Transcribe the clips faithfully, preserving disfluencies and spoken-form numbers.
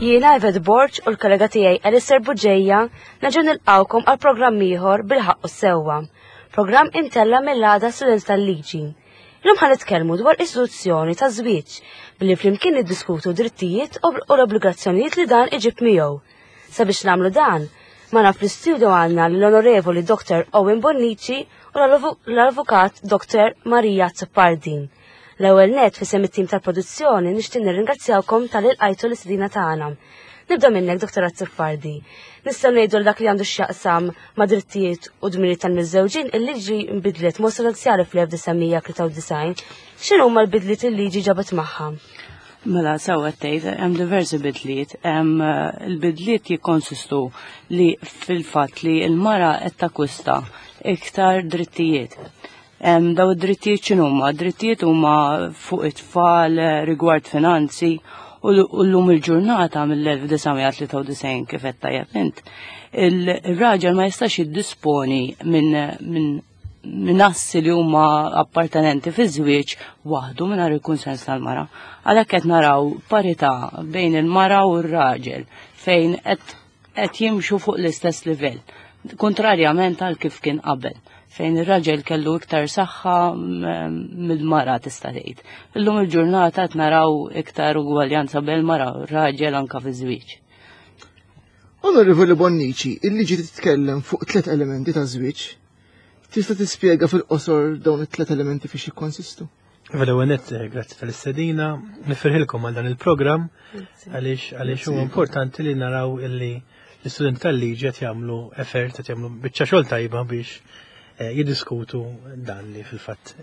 Jiena Yvette Borġ u l-kollega tiegħi Alistair Buġġejja naġu nilqgħukom għal programm ieħor bil-ħaqq u sewwa. Programm imtella mill-għada studenti tal-liġi. Illum ħan nitkellmu dwar istituzzjoni ta' żwieġ billi flimkien niddiskutu drittijiet u l-obbligazzjonijiet li dan iġib miegħu. Sabiex nagħmlu dan, ma naf fl-istudju għandna l-Onorevoli doktor Owen Bonnici u l-Avukat doktor Marija Zuppardin. L-ewwel net fisem it-tim tal-produzzjoni nixtieq nirringrazzjawkom tal-ilqajtu l-istidina tagħna. Nibda minnek, Doktora Zuppardi. Nistgħu ngħidu dak li għandu x'jaqsam ma' drittijiet u dmirijiet tal-miżżewġin il-liġi nbidlet mod sostanzjali fl-1993. X'inhu huma l-bidliet il-liġi ġabet magħha? Mela sewwa tgħid hemm diversi bidliet. Hemm il-bidliet jikkonsistu li fil-fatt li l-mara qed takkwista iktar drittijiet. Daw id-drittijiet x'inhuma? Drittijiet huma fuq it-tfal, rigward finanzi u llum il-ġurnata mill-1993 kif qed tajjeb int. Ir-raġel ma jistax jiddisponi minn minn assi li huma appartenenti fi żwieġ waħdu mingħajr il-kunsens tal-mara. Għalhekk qed naraw parità bejn il-mara u r-raġel fejn qed jimxu fuq l-istess livell, kontrarjament għal kif kien qabel, fejn ir-raġel kellu iktar saħħa mill-mara tista' tgħid. Illum il-ġurnata qed naraw iktar ugwaljanza bejn mara u r-raġel anke fi żwieġ. Onorevoli Bonnici, il-liġi titkellem fuq tliet elementi ta' żwieġ. Tista' tispjega fil-qosor dawn it-tliet elementi fiex jikkonsistu? Fil-ewwel grazzi tal-istedina, nifirħilkom għal dan il-programm għaliex għaliex huwa importanti li naraw illi l-istudenti tal-liġi qed jagħmlu effort qed jagħmlu biċċa xogħol tajba biex jiddiskutu dan li fil-fatt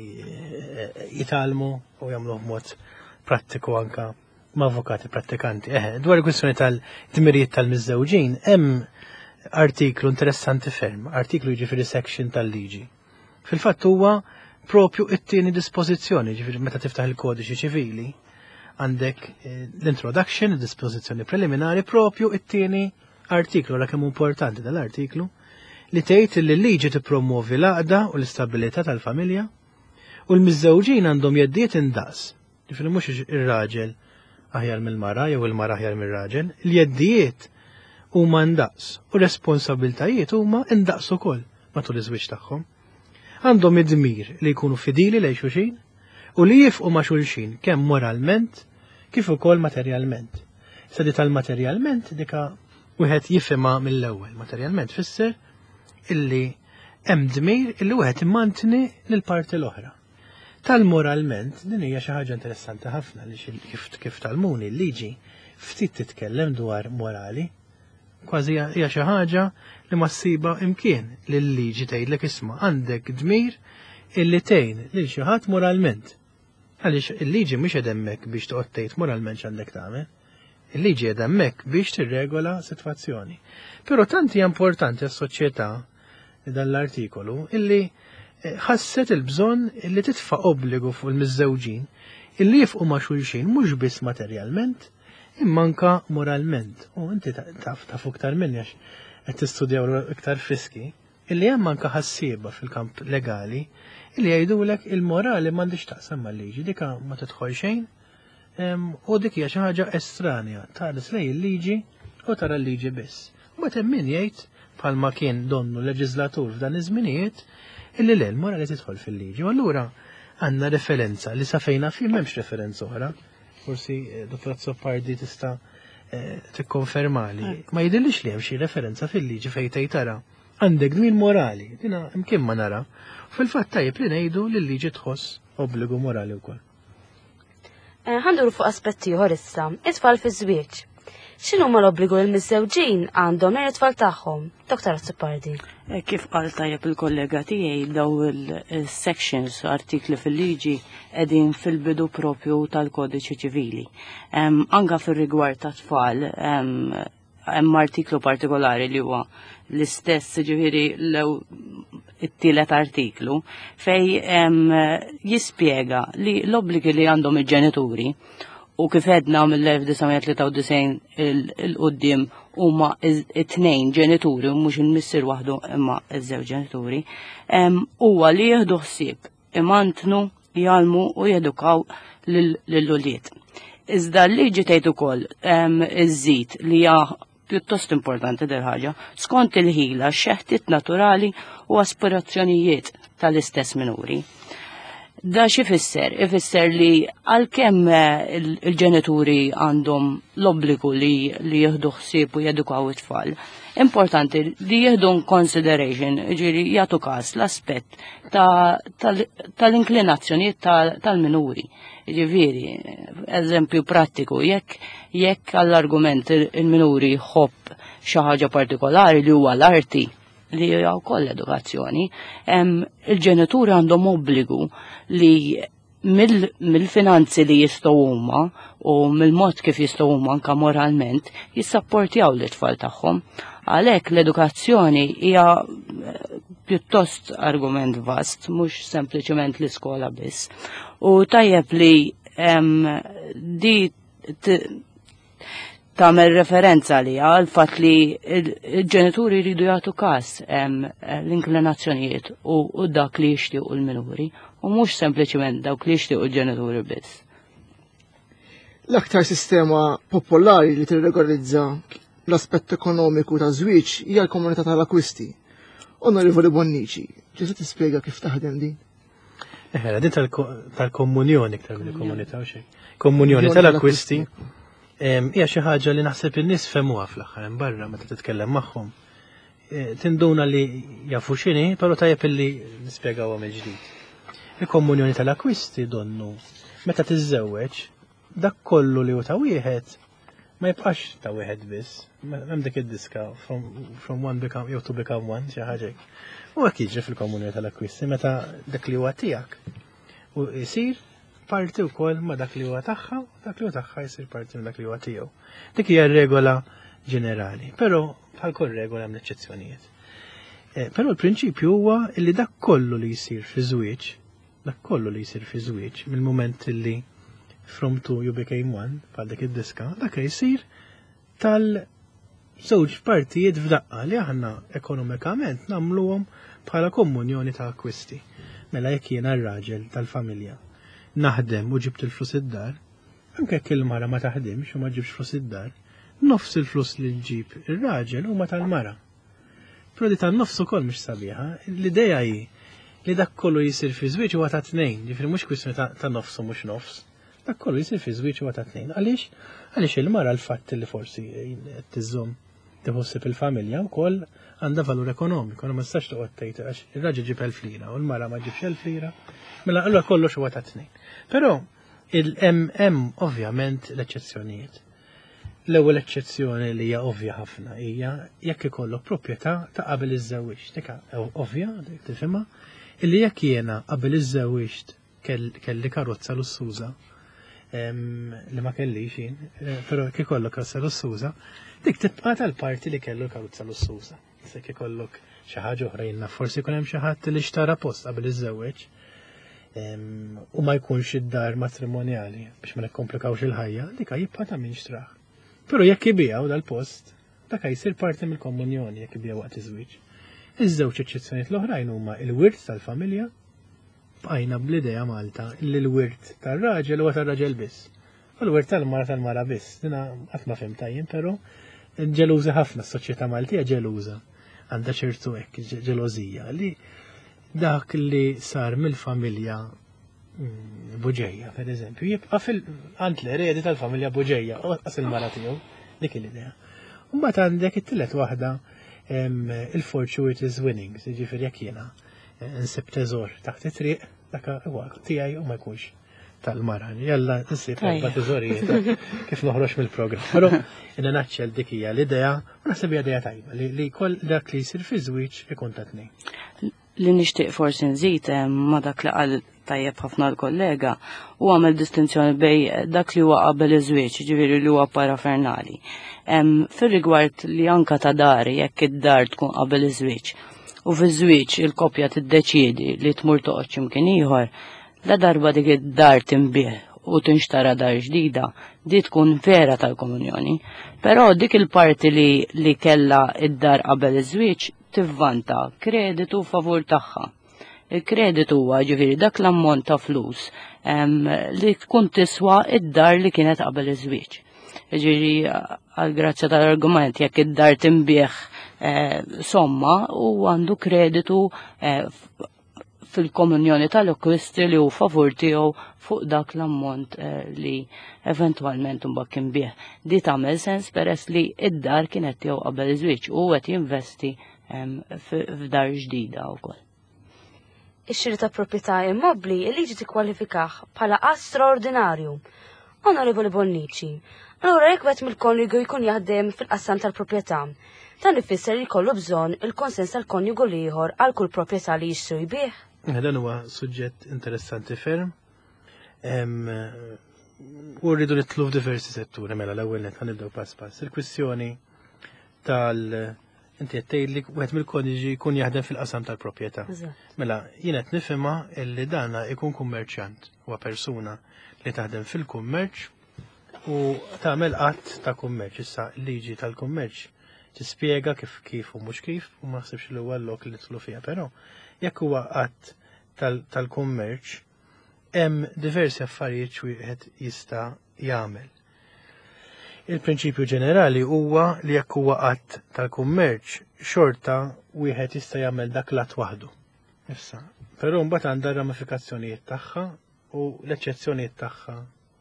jitalmu u jagħmlu b'mod prattiku anke ma' avukati prattikanti. Eħe, dwar il-kwistjoni tal-dmirijiet tal-miżżewġin hemm artiklu interessanti ferm, artiklu jiġifieri section tal-liġi. Fil-fatt huwa propju it-tieni dispożizzjoni, ġifieri meta tiftaħ il-kodiċi ċivili, għandek l-introduction, id-dispożizzjoni preliminari, propju it-tieni artiklu, la kemm importanti dal-artiklu, li tgħid li l-liġi tippromovi l-għaqda u l-istabilità tal-familja u l-miżżewġin għandhom jeddiet indaqs. Ġifieri mhux ir-raġel aħjar mill-mara jew il-mara aħjar mir-raġel, l-jeddijiet huma ndaqs u responsabiltajiet huma ndaqs ukoll matul iż-żwieġ tagħhom. Għandhom id-dmir li jkunu fidili lejn xulxin u li jifqu ma' xulxin kemm moralment kif ukoll materjalment. Sadi tal-materjalment dika wieħed jifhimha mill-ewwel. Materjalment fisser illi hemm dmir illi wieħed immantni lill-parti l-oħra. Tal-moralment din hija xi ħaġa interessanti ħafna li kif talmuni l-liġi ftit titkellem dwar morali. Kważi hija xi ħaġa li ma ssiba imkien li l-liġi tgħidlek isma' għandek dmir illi tgħin lil xi ħadd moralment. Għaliex il-liġi mhix qed hemmhekk biex toqgħod tgħid moralment x'għandek tagħmel. Il-liġi qed hemmhekk biex tirregola sitwazzjoni. Però tant hija importanti għas-soċjetà dan l-artikolu illi ħasset il-bżonn illi titfa' obbligu fuq il-miżżewġin illi jifqu ma' xulxin mhux biss materjalment immanka moralment. U inti taf taf iktar minni għax qed tistudjaw iktar friski, illi hemm anke ħassieba fil-kamp legali illi jgħidulek il-morali m'għandix taqsam mal-liġi, dika ma tidħol xejn u dik hija xi ħaġa estranja tħares lejn il-liġi u tara l-liġi biss. U hemm min jgħid bħalma kien donnu leġislatur f'dan iż-żminijiet illi le l-morali tidħol fil-liġi. U allura għandna referenza li sa fejna fi m'hemmx referenza oħra. Forsi Dottora Zuppardi tista' tikkonfermali. Ma jidhirlix li hemm xi referenza fil-liġi fejn tgħid tara għandek dmir morali, dina imkien ma nara. Fil-fatt tajjeb li ngħidu li l-liġi tħoss obbligu morali wkoll. Ħanduru fuq aspetti ieħor issa, it-tfal fi żwieġ. X'inhuma l-obbligu li l-miżżewġin għandhom lejn it-tfal tagħhom, Doktora Zuppardi? Kif qal tajjeb il-kollega tiegħi daw il-sections artikli fil-liġi qegħdin fil-bidu propju tal-kodiċi ċivili. Anke fir-rigward tat-tfal hemm artiklu partikolari li huwa l-istess ġifieri it-tielet artiklu fej jispjega li l-obbligi li għandhom il-ġenituri u kif għedna mill-1993 il-qoddim huma it-tnejn ġenituri u mhux il-missier waħdu imma iż-żewġ ġenituri, huwa li jieħdu ħsieb imantnu, jgħalmu u jedukaw lill-ulied. Iżda l-liġi tgħid ukoll iż-żid li hija pjuttost importanti del ħaġa skont il-ħila xeħtit naturali u aspirazzjonijiet tal-istess minuri. Da xi fisser? Ifisser li għalkemm il-ġenituri għandhom l-obbligu li li jieħdu ħsieb u jedukaw it-tfal, importanti li jieħdu consideration, ġiri jagħtu każ l-aspett tal-inklinazzjonijiet tal-minuri. Ġifieri, eżempju prattiku, jekk jekk għall-argument il-minuri jħobb xi ħaġa partikolari li huwa l-arti li hija wkoll edukazzjoni, il-ġenituri għandhom obbligu li mill-finanzi li jistgħu huma u mill-mod kif jistgħu huma anke moralment jissapportjaw l-itfal tagħhom. Għalhekk l-edukazzjoni hija pjuttost argument vast, mhux sempliċement l-iskola biss. U tajjeb li di tagħmel referenza li għal fatt li il-ġenituri jridu jagħtu każ l-inklinazzjonijiet u dak li jixtiequ l-minuri u mhux sempliċement dawk li jixtiequ l-ġenituri biss. L-aktar sistema popolari li tirregolizza l-aspett ekonomiku ta' żwieġ hija l-komunità tal-akwisti. Onorevoli Bonnici, ġista tispjega kif taħdem din? Eħela, din tal-komunjoni iktar mill komunità u xejn. Komunjoni tal-akwisti hija xi ħaġa li naħseb in-nies femuha fl-aħħar hemm barra meta titkellem magħhom. Tinduna li jafu x'inhi, però tajjeb illi nispjegawha mill-ġdid. Il-komunjoni tal-akwisti donnu meta tiżżewweġ dak kollu li hu ta' wieħed ma jibqax ta' wieħed biss. Hemm dik id-diska from one become you to become one xi ħaġa. U hekk jiġri fil-komunjoni tal-akwisti meta dak li huwa tiegħek u jsir parti wkoll ma dak li huwa tagħha, dak li huwa tagħha jsir parti minn dak li huwa tiegħu. Dik hija r-regola ġenerali, però bħal kull regola hemm eċċezzjonijiet. Però l-prinċipju huwa li dak kollu li jsir fi żwieġ, dak kollu li jsir fi żwieġ mill-mument li from two you became one, bħal dik id-diska, dak jsir tal-żewġ partijiet f'daqqa li aħna ekonomikament nagħmluhom bħala komunjoni ta' akwisti. Mela jekk jiena r-raġel tal-familja naħdem u ġibt il-flus id-dar, anke jekk il-mara ma taħdimx u ma ġibx flus id-dar, nofs il-flus li ġib ir-raġel huma tal-mara. Però di tan-nofs ukoll mhix sabiħa, l-idea hi li dak kollu jsir fi żwieġ huwa ta' tnejn, ġifieri mhux kwistjoni ta' nofs u mhux nofs. Dak kollu jsir fi żwieġ huwa ta' tnejn. Għaliex? Għaliex il-mara l-fatt li forsi qed tiżżomm tiħossib il-familja wkoll għandha valur ekonomiku, ma tistax toqgħod tgħid għax ir-raġel ġib elf lira u l-mara ma ġibx elf lira. Mela allura kollox huwa ta' tnejn. Però il-hemm ovvjament l-eċċezzjonijiet. L-ewwel eċċezzjoni li hija ovvja ħafna hija jekk ikollok proprjetà ta' qabel iż-żewwieġ. Dik ovvja, dik tifhimha, illi jekk jiena qabel iż-żewwieġ kelli karozza lussuża li ma kellix jien, però kif ikollok karozza lussuża, dik tibqa' tal-parti li kellu l-karozza lussuża. Se kif ikollok xi ħaġa oħra jiena forsi jkun hemm xi ħadd li xtara post qabel iż-żewwieġ u ma jkunx id-dar matrimonjali biex ma nikkomplikawx il-ħajja, dika jibqa' ta' min xtraħ. Però jekk ibiegħu dal-post, dak jsir parti mill-komunjoni jekk ibiegħu waqt iż-żwieġ. Iż-żewġ eċċezzjonijiet l-oħrajn huma l-wirt tal-familja, bqajna bl-idea Malta li l-wirt tar-raġel huwa tar-raġel biss. U l-wirt tal-mara tal-mara biss. Dina qatt ma fehmta jien, però ġeluża ħafna s-soċjetà Maltija ġeluża. Għandha ċertu hekk ġelożija li dak li sar mill-familja Buġejja, per eżempju, jibqa' fil-għand l-eredi tal-familja Buġejja, qas il-mara tiegħu, dik l-idea. Mbagħad għandek it-tielet waħda il-fortuitous winnings, jiġifieri jekk jiena nsib teżor taħt it-triq, dak huwa tiegħi u ma jkunx tal-mara. Jalla nsib erba' teżorijiet kif noħroġ mill-programm. Però inna naċċel dik hija l-idea u naħseb hija idea tajba li koll dak li jsir fi żwieġ ikun ta' tnejn. Li nixtieq forsi nżid ma dak li qal tajjeb ħafna l-kollega u għamel distinzjoni bej dak li huwa qabel iż-żwieġ, ġifieri li huwa parafernali. Fir-rigward li anka ta' dar jekk id-dar tkun qabel iż-żwieġ u fiż-żwieġ il-koppja tiddeċiedi li tmur toqgħod x'imkien ieħor, la darba dik id-dar tinbih u tinxtara dar ġdida, di tkun vera tal-komunjoni. Però dik il-parti li li kellha id-dar qabel iż-żwieġ tivvanta kreditu favur tagħha. Il-kreditu huwa ġifieri dak l-ammont ta' flus li tkun tiswa id-dar li kienet qabel iż-żwieġ. Ġifieri għall-grazzja tal-argument jekk id-dar timbieħ somma u għandu kreditu fil-komunjoni tal-akkwisti li hu favur tiegħu fuq dak l-ammont li eventwalment imbagħad kien bih. Di tagħmel sens peress li id-dar kienet tiegħu qabel iż-żwieġ u qed jinvesti f'dar ġdida wkoll. Ix-xiri ta' proprjetà immobbli il-liġi tikkwalifikah bħala qatt straordinarju. Onorevoli Bonnici, allura jekk wieħed mill-konjugu jkun jaħdem fil-qassam tal-proprjetà, dan ifisser li jkollu bżonn il-konsens tal-konjugu ieħor għal kull proprjetà li jixtru jbieħ. Dan huwa suġġett interessanti ferm. U rridu nitlu f'diversi setturi mela l-ewwel net ħanibdew pass pass. Il-kwistjoni tal- inti qed tgħidli wieħed mill-koniġi jkun jaħdem fil-qasam tal-proprjetà. Mela jien qed nifhimha li dana jkun kummerċjant huwa persuna li taħdem fil-kummerċ u tagħmel qatt ta' kummerċ. Issa l-liġi tal-kummerċ tispjega kif kif u mhux kif u ma ħsibx li huwa l-lok li nidħlu fiha, però jekk huwa qatt tal-kummerċ hemm diversi affarijiet wieħed jista' jagħmel. Il-prinċipju ġenerali huwa li jekk huwa qatt tal-kummerċ xorta wieħed jista' jagħmel dak l-att waħdu. Issa, però mbagħad għandha ramifikazzjonijiet tagħha u l-eċċezzjonijiet tagħha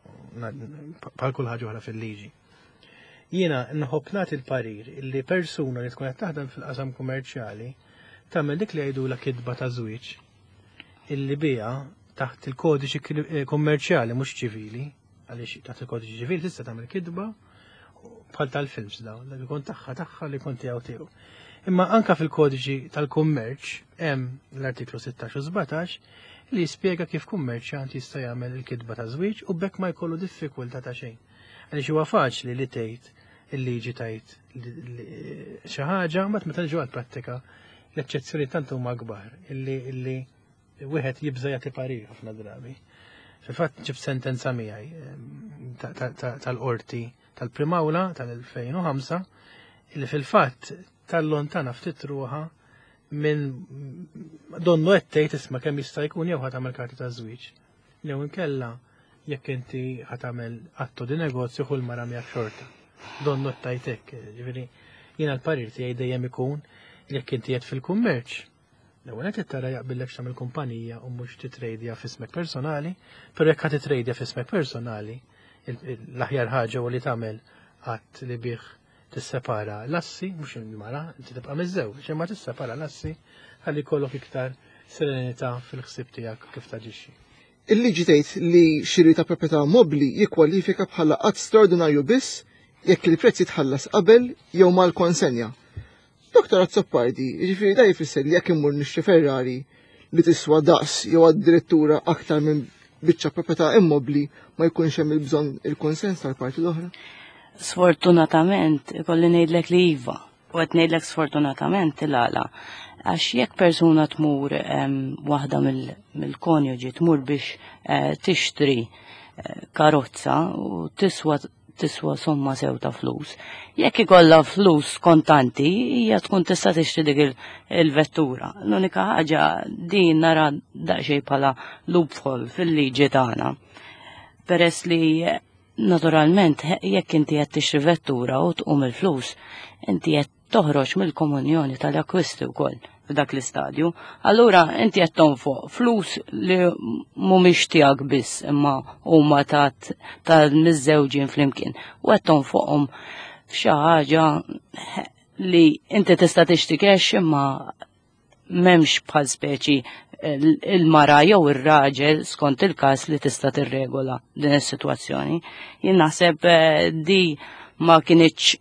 bħal kull ħaġa oħra fil-liġi. Jiena nħobb nagħti il-parir illi persuna li tkun qed taħdem fil-qasam kummerċjali tagħmel dik li jgħidula kidba ta' żwieġ illi biha taħt il-kodiċi kummerċjali mhux ċivili, għaliex taħt il-kodiċi ċivili tista' tagħmel kidba bħal tal-films dawn, li jkun tagħha tagħha li jkun tiegħu tiegħu. Imma anke fil-kodiċi tal-kummerċ hemm l-artiklu sittax u sbatax li jispjega kif kummerċjant jista' jagħmel il-kidba ta' żwieġ u bekk ma jkollu diffikultà ta' xejn. Għaliex huwa faċli li tgħid il-liġi tgħid xi ħaġa mbagħad meta niġu għall-prattika l-eċċezzjoni tant huma kbar illi illi wieħed jibża jagħti parir ħafna drabi. Fil-fatt ġib sentenza miegħi tal-qorti tal-Primawla tal-elfejn u ħamsa illi fil-fatt tal-lontana ftit ruħha minn donnu qed tgħid isma' kemm jista' jkun jew ħadd tagħmel karti ta' żwieġ. Jew inkella jekk inti ħadd tagħmel atto di negozju kull mara miegħek xorta. Donnu qed tgħid hekk, ġifieri jiena l-parir tiegħi dejjem ikun jekk inti qed fil-kummerċ. L-ewwel qed tara jaqbillek x'tagħmel kumpanija u mhux titrejdja f'ismek personali, però jekk ħadd titrejdja f'ismek personali, l-aħjar ħaġa huwa li tagħmel qatt li bih tissepara l-assi, mhux il-mara, inti tibqa' miż-żewġ, imma tissepara l-assi ħalli jkollok iktar serenità fil-ħsieb tiegħek kif taġixxi. Il-liġi tgħid li xiri ta' proprjetà mobbli jikkwalifika bħala qatt straordinarju biss jekk il-prezz jitħallas qabel jew mal-konsenja. Doktor Azzoppardi, jiġifieri da jfisser li jekk immur nixtri Ferrari li tiswa daqs jew addirittura aktar minn biċċa proprjetà immobbli ma jkunx hemm il-bżonn il-konsens tal-parti l-oħra? Sfortunatament, ikolli ngħidlek li iva, u qed ngħidlek sfortunatament il-għala. Għax jekk persuna tmur waħda mill-konjuġi tmur biex tixtri karozza u tiswa tiswa somma sew ta' flus. Jekk ikollha flus kontanti, hija tkun tista' tixtri dik il-vettura. L-unika ħaġa din nara daqsxejn bħala loophole fil-liġi tagħna. Peress li naturalment jekk inti qed tixtri vettura u tqum il-flus, inti qed toħroġ mill-komunjoni tal-akkwisti wkoll f'dak l-istadju, allura inti qed tonfoq flus li mhumiex tiegħek biss imma huma tal-miż-żewġin flimkien u qed tonfoqhom f'xi ħaġa li inti tista' tixtri cash imma m'hemmx bħal speċi il-mara jew ir-raġel skont il-każ li tista' tirregola din is-sitwazzjoni. Jien naħseb di ma kienitx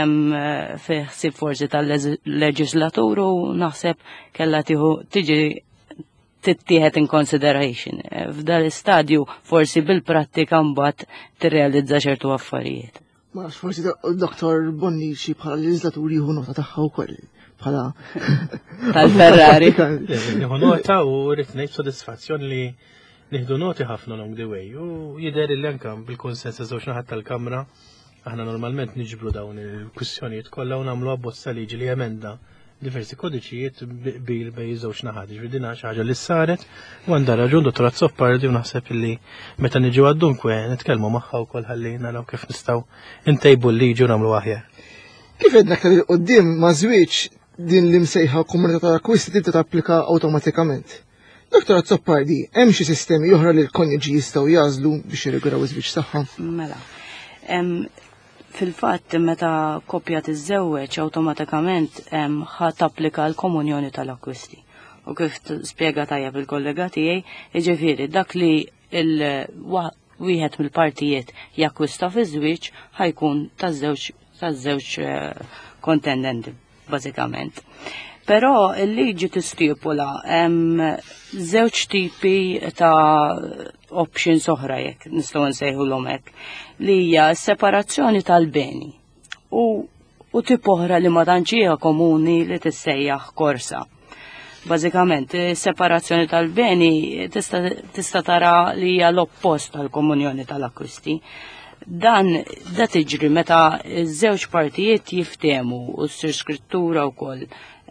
fiħsib forsi tal-leġislatur u naħseb kella tiġi tittieħed in consideration. F'dal istadju forsi bil-prattika mbagħad tirrealizza ċertu affarijiet. Ma nafx forsi doktor Bonnici bħala leġislatur jieħu nota tagħha wkoll bħala tal-Ferrari. Jieħu nota u rrid ngħid sodisfazzjoni li nieħdu noti ħafna along the way u jidher li anke bil-konsens żewġ naħat tal-Kamra aħna normalment niġbru dawn il-kwistjonijiet kollha u nagħmlu abbozza liġi li emenda diversi kodiċijiet bil bej żewġ naħat. Ġifieri din xi ħaġa li saret u għandha raġun dottorat Zoppardi u naħseb li meta niġu għad-dunkwe nitkellmu magħha wkoll ħalli naraw kif nistgħu intejbu l-liġi u nagħmlu aħjar. Kif edna aktar il-qoddim ma' żwieġ din li msejħa komunità tal-akkwisti tibda tapplika awtomatikament. Doktorat Zoppardi, hemm xi sistemi oħra li l-konjuġi jistgħu jażlu biex jirregolaw iż-żwieġ tagħhom? Mela. Fil-fatt meta koppja tiżżewweġ awtomatikament ħa tapplika l-komunjoni tal-akkwisti. U kif spjega tajjeb il-kollega tiegħi, jiġifieri dak li wieħed mill-partijiet jakkwista fiż-żwieġ ħajkun taż-żewġ taż-żewġ kontendenti bażikament. Però il-liġi tistipula hemm żewġ tipi ta' options oħra jekk nistgħu nsejħulhom hekk li hija separazzjoni tal-beni u u tip oħra li ma tantx hija komuni li tissejjaħ korsa. Bażikament, separazzjoni tal-beni tista' tista' tara li hija l-oppost tal-komunjoni tal-akkwisti. Dan da tiġri meta ż-żewġ partijiet jiftehmu u ssir skrittura wkoll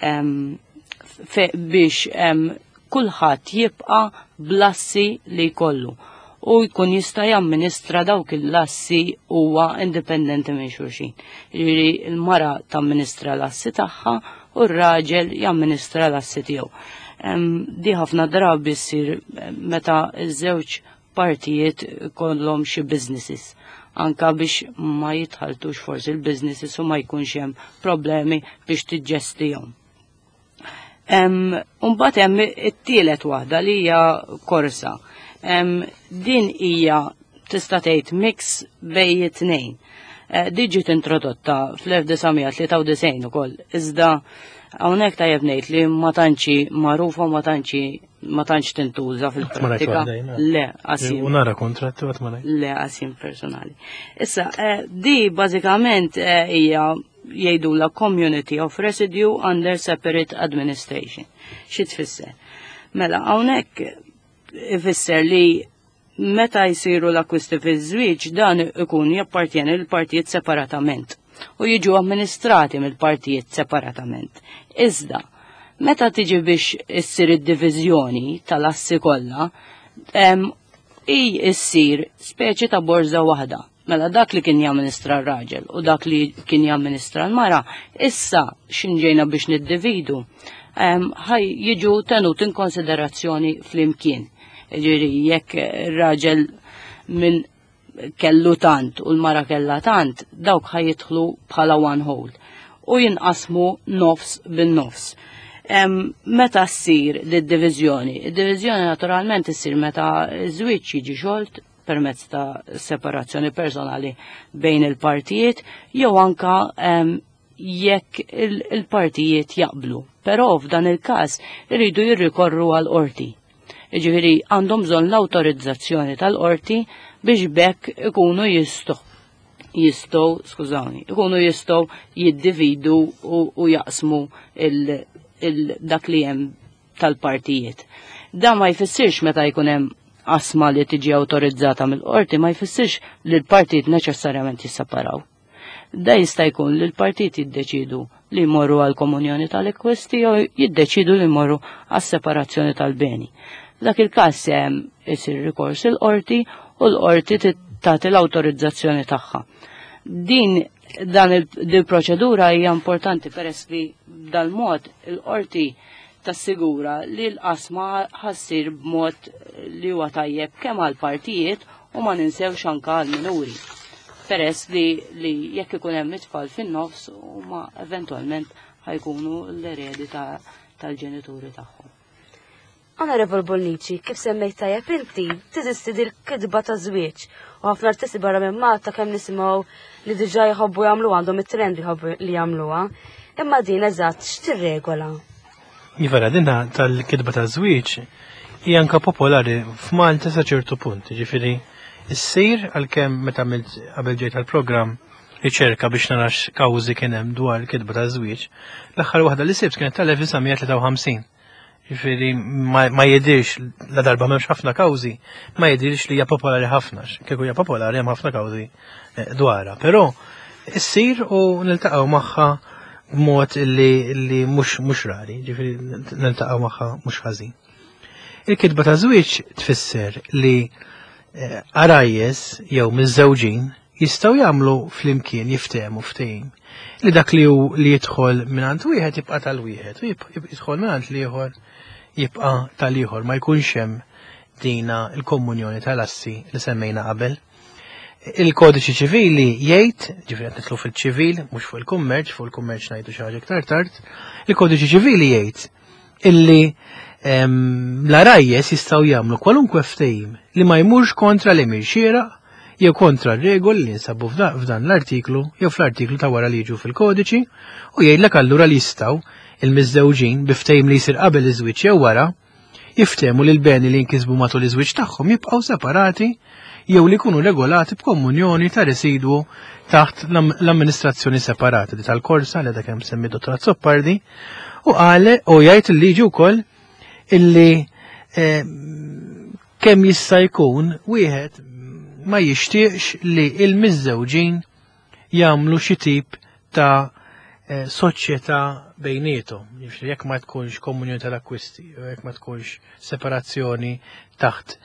biex kulħadd jibqa' blassi li jkollu u jkun jista' jamministra dawk il-lassi huwa indipendenti minn xulxin. Jiġifieri l-mara tamministra l-assi tagħha u r-raġel jamministra l-assi tiegħu. Di ħafna drabi ssir meta ż-żewġ partijiet kollhom xi businesses anka biex ma jitħaltux forsi l-businesses u ma jkunx hemm problemi biex tiġġestihom. Mbagħad hemm it-tielet waħda li hija korsa. Din hija tista' tgħid mix bejn it-tnejn. Diġiet introdotta fl-1993 ukoll, iżda hawnhekk tajjeb ngħid li ma tantx magħrufa ma tantx ma tantx tintuża fil-prattika. Le, qasim. U nara kontratti waqt ma ngħid. Le, qasim personali. Issa, di bażikament hija jgħidula community of residue under separate administration. Xi tfisser? Mela, hawnhekk ifisser li meta jsiru l-akkwisti fiż-żwieġ dan ikun jappartjeni lill-partijiet separatament u jiġu amministrati mill-partijiet separatament. Iżda, meta tiġi biex issir id-diviżjoni tal-assi kollha, hi issir speċi ta' borża waħda. Mela dak li kien jamministra r-raġel u dak li kien jamministra l-mara, issa x'inġejna biex niddividu, ħaj jiġu tenut in konsiderazzjoni fl-imkien. Ġiri, jekk ir-raġel minn kellu tant u l-mara kella tant, dawk ħaj jidħlu bħala one whole u jinqasmu nofs bin-nofs. Meta ssir d-divizjoni? Id-divizjoni naturalment issir meta żwieġ jiġi xolt permezz ta' separazzjoni personali bejn il-partijiet jew anka jekk il-partijiet jaqblu. Però f'dan il-każ iridu jirrikorru għal qorti. Jiġifieri għandhom bżonn l-awtorizzazzjoni tal-qorti biex bekk ikunu jistgħu jistgħu, skużawni, ikunu jistgħu jiddividu u jaqsmu dak li hemm tal-partijiet. Dan ma jfissirx meta jkun hemm qasma li tiġi awtorizzata mill-qorti ma jfissirx li l-partijiet neċessarjament jissaparaw. Da jista' jkun li l-partijiet jiddeċidu li jmorru għal komunjoni tal-akkwisti jew jiddeċidu li jmorru għas separazzjoni tal-beni. Dak il-każ hemm isir rikors il-qorti u l-qorti tagħti l-awtorizzazzjoni tagħha. Din dan il-proċedura hija importanti peress li dal-mod il-qorti tassigura li l-qasma ħassir b'mod li huwa tajjeb kemm għall partijiet u ma ninsewx anke għall minuri. Peress li li jekk ikun hemm it-tfal fin-nofs huma eventwalment ħajkunu l-eredi tal-ġenituri tagħhom. Onorevol Bolnici, kif semmejt tajjeb inti tiżisti dil kidba ta' żwieġ u ħafna artisti barra minn Malta kemm nisimgħu li diġà jħobbu jagħmlu għandhom it-trend li jagħmluha, imma din eżatt x'tirregola. Jivara, dinna tal-kidba ta' żwieġ hija anke popolari f'Malta sa ċertu punt, ġifieri issir għalkemm meta għamilt qabel ġejt tal-programm riċerka biex narax kawżi kien hemm dwar il-kidba ta' żwieġ, l-aħħar waħda li sibt kienet tal-1953. Ġifieri ma jidirx la darba m'hemmx ħafna kawżi, ma jidirx li hija popolari ħafna, kieku hija popolari hemm ħafna kawżi dwarha. Però issir u niltaqgħu magħha b'mod illi illi mhux mhux rari, ġifieri niltaqgħu magħha mhux ħażin. Il-kitba ta' żwieġ tfisser li arajjes jew miż-żewġin jistgħu jagħmlu flimkien jiftehmu ftehim li dak li hu li jidħol mingħand wieħed jibqa' tal-wieħed u jidħol mingħand l-ieħor jibqa' tal-ieħor ma jkunx hemm dina l-komunjoni tal-assi li semmejna qabel. Il-kodiċi ċivili jgħid, ġifieri qed nitlu fil-ċivil, mhux fuq il-kummerċ, fuq il-kummerċ ngħidu xi ħaġa iktar tard, il-kodiċi ċivili jgħid illi l-arajjes jistgħu jagħmlu kwalunkwe ftehim li ma jmurx kontra l-imir xieraq jew kontra r-regoli li jinsabu f'dan l-artiklu jew fl-artiklu ta' wara li jiġu fil-kodiċi u jgħidlek allura li jistgħu il-miżżewġin bi ftehim li jsir qabel iż-żwieġ jew wara jiftehmu li l-beni li nkisbu matul iż-żwieġ tagħhom jibqgħu separati jew li jkunu regolati b'komunjoni ta' residwu taħt l-amministrazzjoni separata di tal-korsa li dak hemm semmi dottorat Soppardi u qale u jgħid il-liġi wkoll illi kemm jista' jkun wieħed ma jixtieqx li l-miżżewġin jagħmlu xi tip ta' soċjetà bejniethom. Jekk ma tkunx komunjoni tal-akkwisti, jekk ma tkunx separazzjoni taħt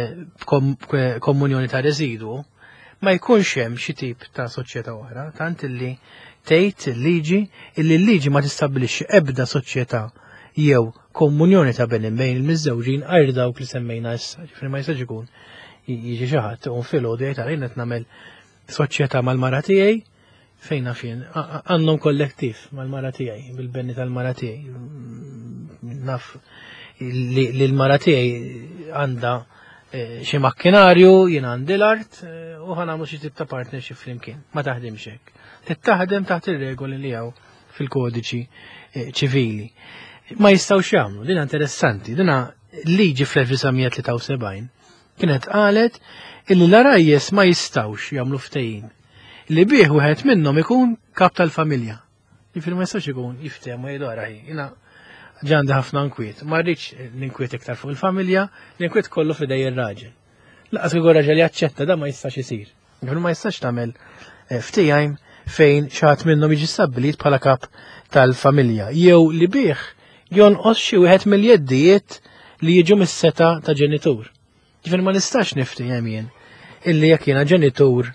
komunjoni ta' residwu, ma jkunx hemm xi tip ta' soċjetà oħra, tant illi tgħid il-liġi illi l-liġi ma tistabbilixxi ebda soċjetà jew komunjoni ta' bejn il-miżżewġin għajr dawk li semmejna issa. Ġifieri ma jistax ikun jiġi xi ħadd u filgħodu jgħid għalin qed nagħmel soċjetà mal-mara tiegħi fejn nafin għandhom kollettiv mal-mara tiegħi bil-benni tal-mara tiegħi. Naf li l-mara tiegħi għandha xi makkinarju jien għandi l-art u ħanagħmlu xi tip ta' partnership flimkien. Ma taħdimx hekk. Tittaħdem taħt ir-regoli li hawn fil-kodiċi ċivili. Ma jistgħux jagħmlu, dina interessanti, dina liġi fl-1973 kienet qalet illi l-arajjes ma jistgħux jagħmlu ftehim li bih wieħed minnhom ikun kap tal-familja. Jifir ma jistax ikun jiftehmu jgħidu araħi. Jiena ġandi ħafna nkwiet, ma rridx ninkwiet iktar fuq il-familja, l-inkwiet kollu f'idej ir-raġel. Laqas kieku raġel jaċċetta da ma jistax isir. Jifir ma jistax tagħmel ftehim fejn xi ħadd minnhom jiġi stabbilit bħala kap tal-familja. Jew li bih jonqos xi wieħed mill-jeddijiet li jiġu mis-seta ta' ġenitur. Ġifier ma nistax niftihem jien illi jekk jiena ġenitur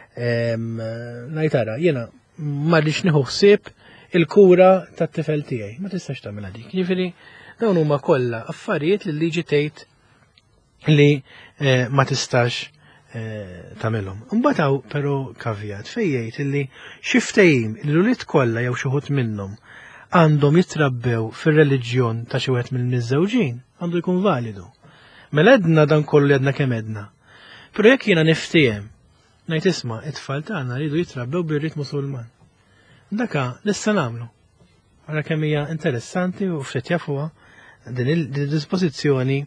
ngħid ara jiena ma rridx nieħu ħsieb il-kura tat-tifel tiegħi. Ma tistax tagħmilha dik. Ġifieri dawn huma kollha affarijiet li liġi tgħid li ma tistax tagħmilhom. Imbagħad hawn però kavjat fejn jgħid illi xi ftehim li l-ulied kollha jew xi wħud minnhom għandhom jitrabbew fir-reliġjon ta' xi wieħed mill-miżżewġin għandu jkun validu. Mela edna dan kollu li għedna kemm edna. Però jekk jiena niftiem, ngħid isma' it-tfal tagħna rridu jitrabbew bir-rit Musulman. Daka nista' nagħmlu. Ara kemm hija interessanti u ftit jafuha din il-dispożizzjoni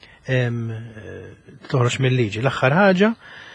toħroġ mill-liġi. L-aħħar ħaġa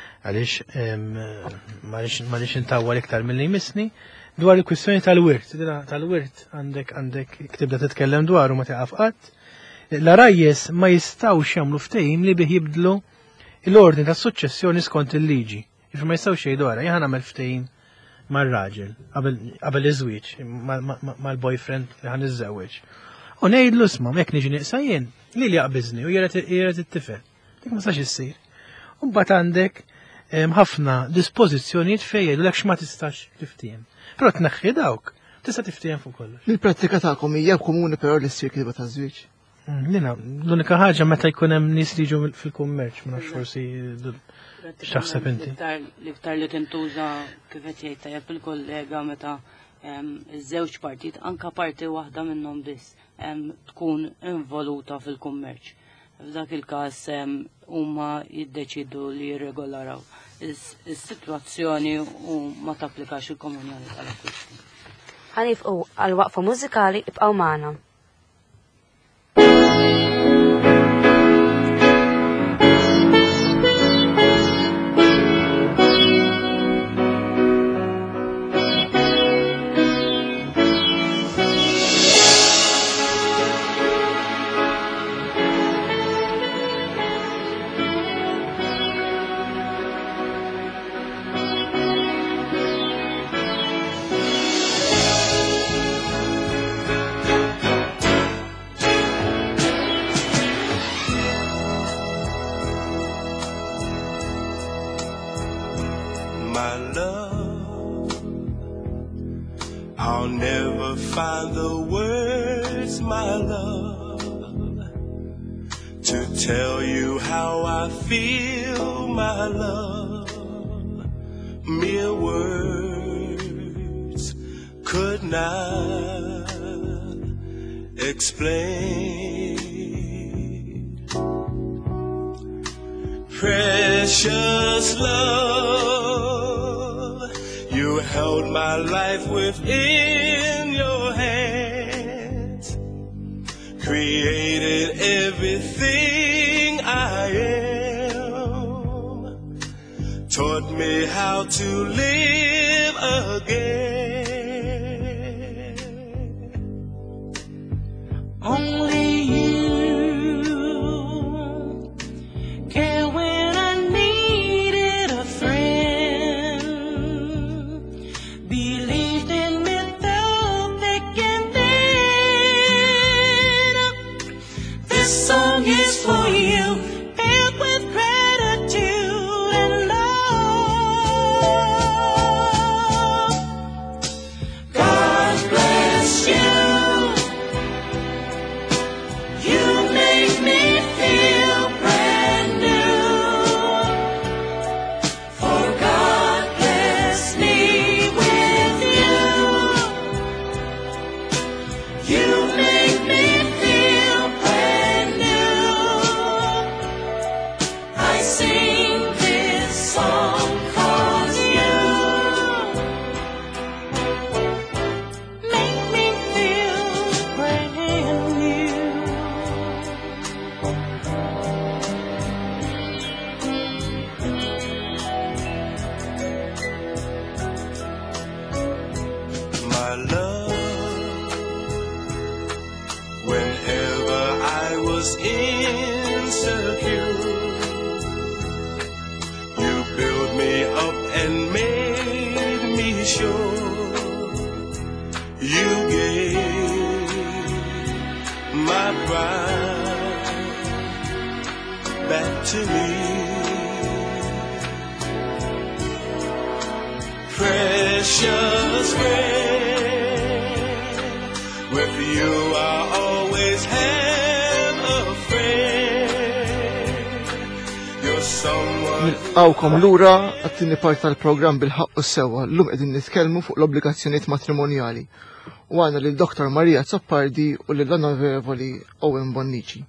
għaliex m'għaliex intawwal iktar milli jmissni dwar il-kwistjoni tal-wirt. Tal-wirt għandek għandek tibda titkellem dwaru ma taqaf qatt. L-arajjes ma jistgħux jagħmlu ftehim li bih jibdlu l-ordni tas-suċċessjoni skont il-liġi. Jif ma jistgħux jgħidu ara jien nagħmel ftehim mar-raġel qabel iż-żwieġ mal-boyfriend li ħan iżżewweġ. U ngħidlu isma' hekk niġi nieqsa jien li li jaqbiżni u jeret it-tifel. Dik ma sax issir. U mbagħad għandek ħafna dispożizzjonijiet fejn jgħidulek x'ma tistax tiftehim. Però tneħħi dawk tista' tiftehim fuq kollox. Il-prattika tagħkom hija komuni però li ssir kitba ta' żwieġ. Lina, l-unika ħaġa meta jkun hemm nies li jiġu fil-kummerċ, ma nafx forsi x'taħseb inti. L-iktar li tintuża kif qed jgħid tajjeb il-kollega meta iż-żewġ partit anke parti waħda minnhom biss tkun involuta fil-kummerċ. F'dak il-każ huma jiddeċidu li jirregolaraw is-sitwazzjoni u ma tapplikax il-komunjoni tal-akkwisti. Ħanifqu għal waqfa mużikali ibqgħu magħna. I'll never find the words, my love, to tell you how I feel, my love. Mere words could not explain. Precious love, you held my life within your hands, created everything I am, taught me how to live again. Only you care when I needed a friend, believed in me through thick and thin. This song is for you, filled with gratitude and love. God bless you. You make me feel brand new. For God bless me with you. You make me feel brand new. I sing this song 'cause you make me feel brand new. My love, whenever I was insecure, you built me up and made me sure. You gave my pride back to me. Precious friend, with you I always have a friend. You're someone. Għawkom lura għattini part tal-program bil-ħaqqu sewa, l-lum qegħdin nitkellmu fuq l-obbligazzjonijiet matrimonjali. U għana lil doktor Marija Zoppardi u lil onorevoli Owen Bonnici.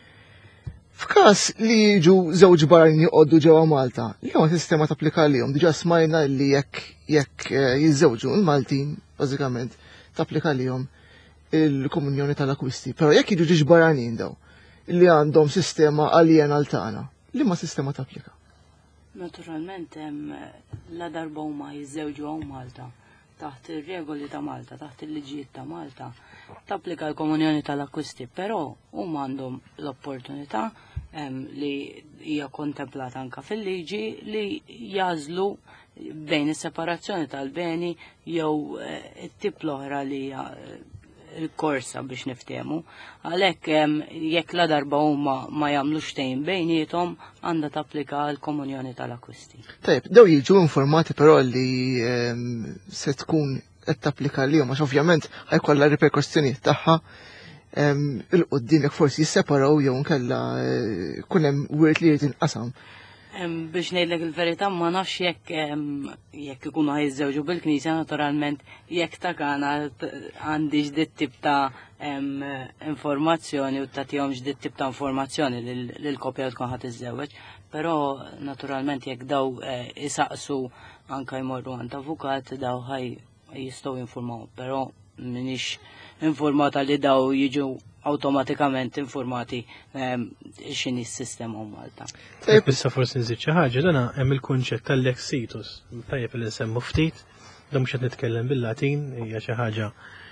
F'każ li jiġu żewġ barranin joqogħdu ġewwa Malta, li huwa sistema tapplika għalihom. Diġà smajna li jekk jekk jiżżewġu l-Maltin, bażikament, tapplika għalihom il-komunjoni tal-akwisti. Però jekk jiġu ġiex barranin daw li għandhom sistema għaljena għal tagħna, li ma sistema tapplika? Naturalment, hemm la darba huma jiżżewġu hawn Malta taħt ir-regoli ta' Malta, taħt il-liġijiet ta' Malta, tapplika l-komunjoni tal-akwisti, però huma għandhom l-opportunità li hija kontemplata anka fil-liġi li jażlu bejn is-separazzjoni tal-beni jew it-tip l-oħra li hija il-korsa biex niftehmu. Għalhekk jekk la darba huma ma jagħmlu xtejn bejniethom għandha tapplika l-komunjoni tal-akwisti. Tajb, dew jiġu informati però li se tkun qed tapplika lihom għax ovvjament ħajkollha riperkussjonijiet tagħha il-qudiem jekk forsi jisseparaw jew nkella kun hemm wirt li jrid inqasam. Biex ngħidlek il-verità ma nafx jekk jekk ikunu ħajżewġu bil-Knisja naturalment jekk ta' kana għandi ġdid tip ta' informazzjoni u tagħtihom ġdid tip ta' informazzjoni lil-koppja li tkun ħadd iżżewweġ, però naturalment jekk daw isaqsu anke jmorru għand avukat daw ħaj jistgħu jinformaw, però m'iniex informata li daw jiġu automatikament informati x'inhi s-sistema u Malta. Issa forsi nżid xi ħaġa dana hemm il-kunċett tal-lexitus. Tajjeb li nsemmu ftit, da mhux qed nitkellem bil-Latin, hija xi ħaġa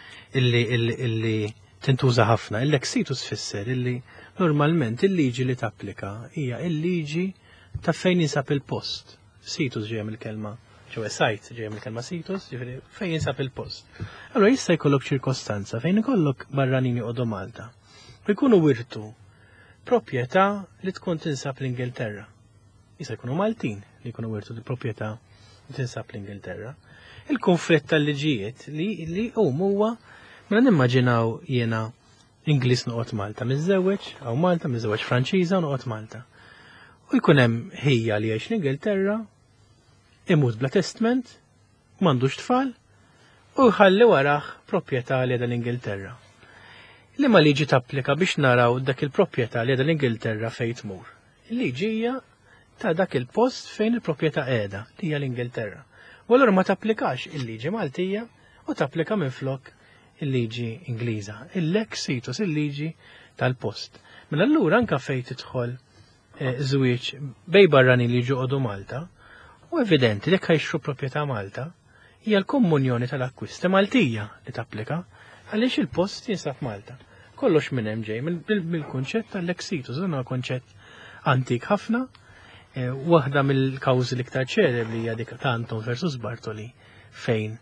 illi tintuża ħafna. Il-lexitus fisser illi normalment il-liġi li tapplika hija il-liġi ta' fejn jinsab il-post. Situs ġejjem il-kelma ġewwa sajt ġejjem il-kelma situs, ġifieri fejn jinsab il-post. Allura jista' jkollok ċirkostanza fejn ikollok barranin joqogħdu Malta. Jkunu wirtu proprjetà li tkun tinsab l-Ingilterra. Jista' jkunu Maltin li jkunu wirtu proprjetà li tinsab l-Ingilterra. il-konflitt tal-liġijiet li li hum huwa mela nimmaġinaw jiena Ingliż noqgħod Malta miżewweġ, aw Malta miżewweġ Franċiża u noqgħod Malta. U jkun hemm ħija li jgħix l-Ingilterra, imut bla testament, m'għandux tfal, u jħalli warah proprjetà li għedha l-Ingilterra. Li ma liġi tapplika biex naraw dak il-proprjetà li għedha l-Ingilterra fejn tmur. Il-liġi hija ta' dak il-post fejn il-proprjetà qiegħda li hija l-Ingilterra. U allura ma tapplikax il-liġi Maltija u tapplika minflok il-liġi Ingliża, il-lex situs il-liġi tal-post. Mela allura anke fejn tidħol żwieġ bej barrani li ġoqogħdu Malta, u evidenti li jekk proprjetà Malta hija l-komunjoni tal-akkwisti Maltija li tapplika għaliex il-post jinsab Malta. Kollox minn hemm ġej mill-kunċett tal-lex situs, dan huwa konċett antik ħafna, waħda mill-kawżi l-iktar ċelebri hija dik ta' Anton versus Bartoli fejn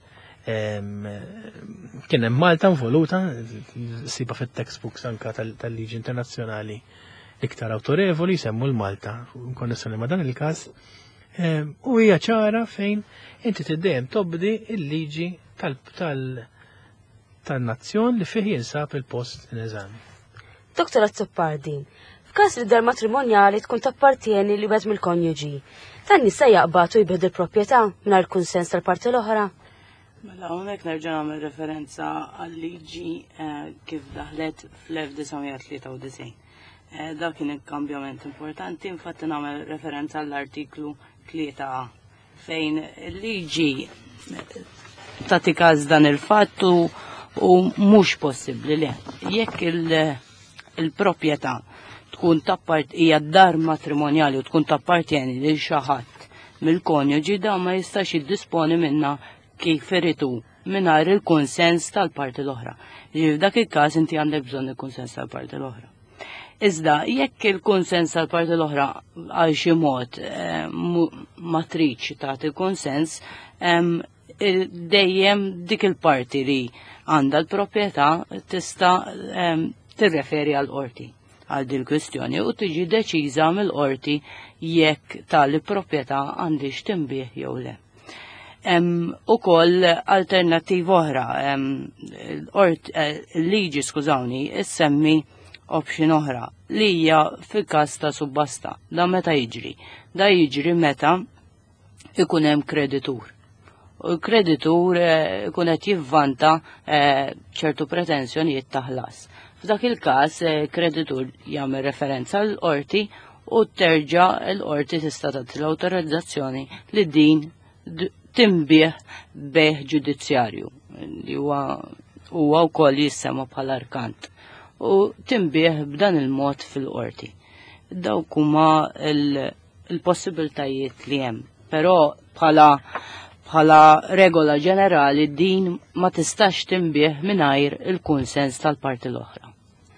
kien hemm Malta involuta, siba fit-textbooks anka tal-liġi internazzjonali iktar awtorevoli semmu l-Malta konnessjoni ma' dan il-każ. U hija ċara fejn inti tiddejjem tobdi il-liġi tal-nazzjon li fih jinsab il-post in-eżami. Doktor Azzoppardi, f'każ li dar matrimonjali tkun tappartieni li wieħed mill-konjuġi, dan jista' jaqbad u jbieħ il-proprjetà mingħajr kunsens tal-parti l-oħra? Mela hawnhekk nerġa' nagħmel referenza għal-liġi kif daħlet fl-elf tisa' tlieta u disgħin. Dak kien il-kambjament importanti, infatti nagħmel referenza għall-artiklu tlieta A fejn il-liġi tagħti każ dan il-fatt u mhux possibbli le. Jekk il-proprjetà tkun tappart hija dar matrimonjali u tkun tappartjeni lil xi ħadd mill-konjuġi dan ma jistax jiddisponi minnha kif iritu mingħajr il-kunsens tal-parti l-oħra. Ġifieri f'dak il-każ inti għandek bżonn il-kunsens tal-parti l-oħra. Iżda, jekk il-konsens tal-parti l-oħra għal xi mod ma tridx tagħti il-konsens, dejjem dik il-parti li għandha l-proprjetà tista' tirreferi għal qorti għal din kwistjoni u tiġi deċiża mill-qorti jekk tal-proprjetà għandix tinbih jew le. Ukoll alternattiva oħra, il-liġi skużawni, issemmi option oħra li hija fil-każ ta' subbasta. Da meta jiġri? Da jiġri meta ikun hemm kreditur. U l-kreditur ikun qed jivvanta ċertu pretenzjonijiet ta' ħlas. F'dak il-każ kreditur jagħmel referenza l-qorti u terġa' l-qorti tista' tagħti l-awtorizzazzjoni li din timbieħ beħ ġudizzjarju li huwa huwa wkoll jissema bħala arkant. U timbieħ b'dan il-mod fil-qorti. Dawk huma il-possibiltajiet li hemm, però bħala bħala regola ġenerali din ma tistax timbieħ mingħajr il-kunsens tal-parti l-oħra.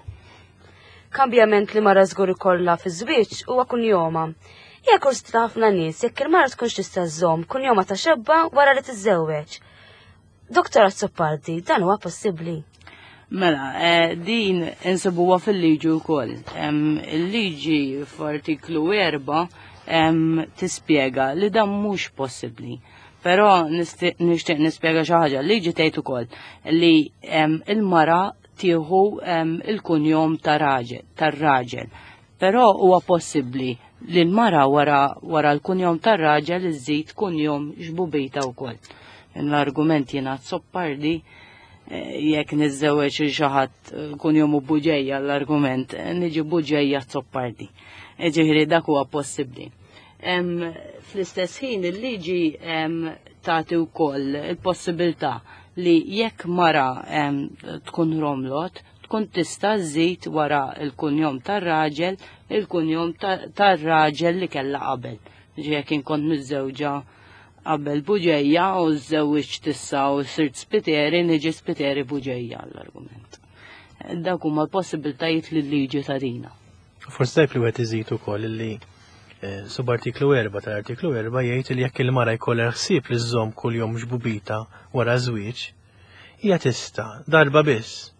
Kambjament li mara żgur ikollha fiż-żwieġ huwa kunjoma. Hija kurst ħafna nies jekk il-mara tkunx tista' żżomm kunjoma ta' xebba wara li tiżżewweġ. Doktor Azzoppardi, dan huwa possibbli. Mela, din insibuha fil-liġi wkoll. Il-liġi f'artiklu erba' tispjega li dan mhux possibbli. Però nixtieq nispjega xi ħaġa, liġi tgħid ukoll li il-mara tieħu il-kunjom tar-raġel. Però huwa possibbli li l-mara wara l-kunjom tar-raġel iżżid kunjom xbubita wkoll. L-argument jiena Azzoppardi jekk niżżewweġ il xi ħadd kunjom u buġejja l-argument niġi buġejja Azzoppardi. Ġifieri dak huwa possibbli. Fl-istess ħin il-liġi tagħti wkoll il-possibilità li jekk mara tkun romlot tkun tista' żżid wara l-kunjom tar-raġel il-kunjom tar-raġel li kellha qabel. Jekk inkont miżżewġa qabel buġejja u żżewwiġt issa u sirt spiteri niġi spiteri buġejja l-argument. Dak huma l-possibiltajiet li l-liġi tarina. Forsi tajb li wieħed iżid ukoll li sub-artiklu erba' tal-artiklu erba' jgħid li jekk il-mara jkollha ħsieb li żżomm kuljum xbubita wara żwieġ, hija tista' darba biss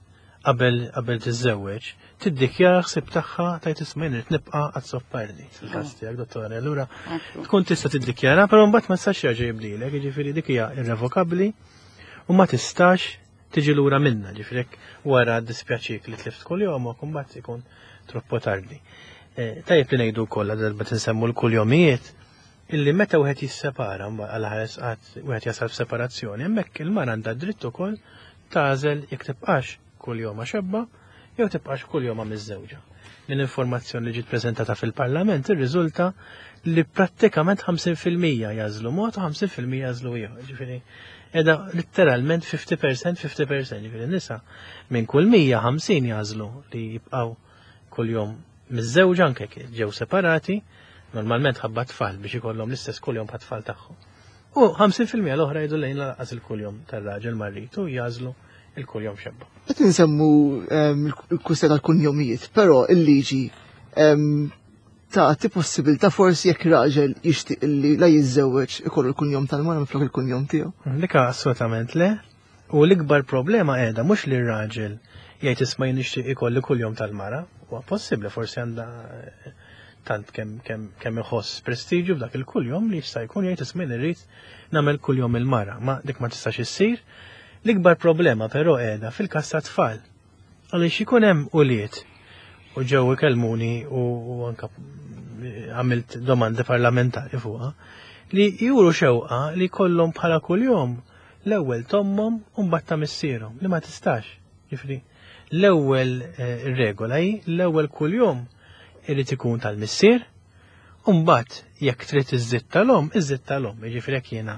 qabel qabel tiżżewweġ, tiddikjara ħsieb tagħha tajt isma' jien irid nibqa' qatt of party fil-każ tiegħek, dottor. Allura tkun tista' tiddikjara, però mbagħad ma tistax jerġa' jibdilek, jiġifieri dik hija irrevokabbli u ma tistax tiġi lura minnha, ġifieri wara dispjaċik li tlift kuljum u mbagħad ikun troppo tardi. Tajjeb li ngħidu wkoll darba tinsemmu l-kuljomijiet illi meta wieħed jissepara għal ħares qatt wieħed jasal f'separazzjoni, hemmhekk il-mara għandha dritt ukoll tażel jekk tibqax kuljum ma' xebba jew tibqax kuljum ma' miż-żewġa. L-informazzjoni li ġiet preżentata fil-Parlament irriżulta li prattikament ħamsin fil-mija jażlu mod u ħamsin fil-mija jażlu ieħor. Ġifieri qiegħda litteralment fifty percent fifty percent, ġifieri nisa minn kull mija ħamsin jażlu li jibqgħu kuljum miż-żewġa anke ġew separati, normalment ħabba tfal biex ikollhom l-istess kuljum bħat tfal tagħhom. U ħamsin fil-mija l-oħra jgħidu lejn laqas il-kuljum tar-raġel marritu jażlu il-kuljum xebba. Qed insemmu l-kwistja tal-kunjomijiet, però il-liġi tagħti possibilità forsi jekk raġel jixtieq li la jiżżewweġ ikollu l-kunjom tal-mara minflok il-kunjom tiegħu. Dika assolutament le. U l-ikbar problema qiegħda mhux li r-raġel jgħid isma' jien nixtieq ikolli kuljum tal-mara, huwa possibbli forsi għandha tant kemm kemm kemm iħoss prestiġju f'dak il-kuljum li jista' jkun jgħid isma' irrid nagħmel kuljum il-mara, ma dik ma tistax issir. L-ikbar problema però qiegħda fil-każ ta' tfal. Għaliex ikun hemm ulied u ġew ikellmuni u anke għamilt domandi parlamentari fuqha li juru xewqa li jkollhom bħala kuljum l-ewwel tommhom u mbagħad ta' missierhom li ma tistax. Ġifri, l-ewwel regola hi l-ewwel kuljum irid ikun tal-missier u mbagħad jekk trid iżżid tal-om, iżżid tal-om. Jiġifieri jekk jiena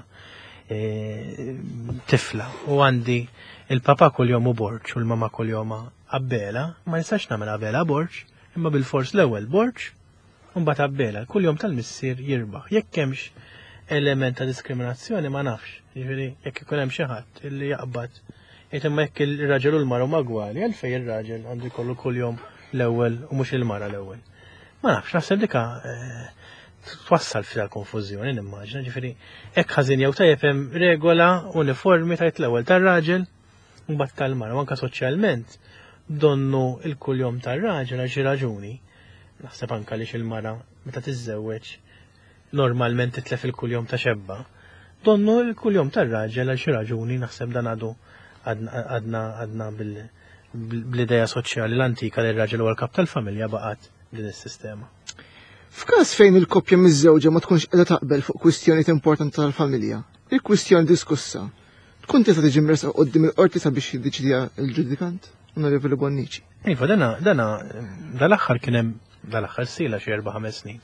tifla u għandi il-papa kuljum u borġ u l-mama kuljum qabbela, ma nistax nagħmel qabbela borġ, imma bil-fors l-ewwel borġ u mbagħad qabbela, kuljum tal-missier jirbaħ. Jekk hemmx element ta' diskriminazzjoni ma nafx. Jiġifieri jekk ikun hemm xi ħadd illi jaqbad jgħid imma jekk il-raġel u l-mara huma gwali, għalfejn ir-raġel għandu jkollu kuljum l-ewwel u mhux il-mara l-ewwel. Ma nafx, naħseb dika twassal fil konfużjoni nimmaġina, ġifieri hekk ħażin jew tajjeb hemm regola uniformi tajt l-ewwel tar-raġel u mbagħad tal-mara, u anke soċjalment donnu il-kuljum tar-raġel għal xi raġuni. Naħseb anke għaliex il-mara meta tiżżewweġ normalment titlef il-kuljum ta' xebba. Donnu il-kuljum tar-raġel għal xi raġuni, naħseb dan għadu għadna għadna bl-idea soċjali l-antika li r-raġel huwa l-kap tal-familja baqgħet din is-sistema. F'każ fejn il-koppja miż-żewġa ma tkunx qiegħda taqbel fuq kwistjonijiet importanti tal-familja, il-kwistjoni diskussa, tkun tista' tiġi mresqa quddiem il-qorti sabiex jiddeċidija l-ġudikant? Onorevoli Bonnici. Iva, dana dana dal-aħħar kien hemm dal-aħħar sila xi erba' ħames snin.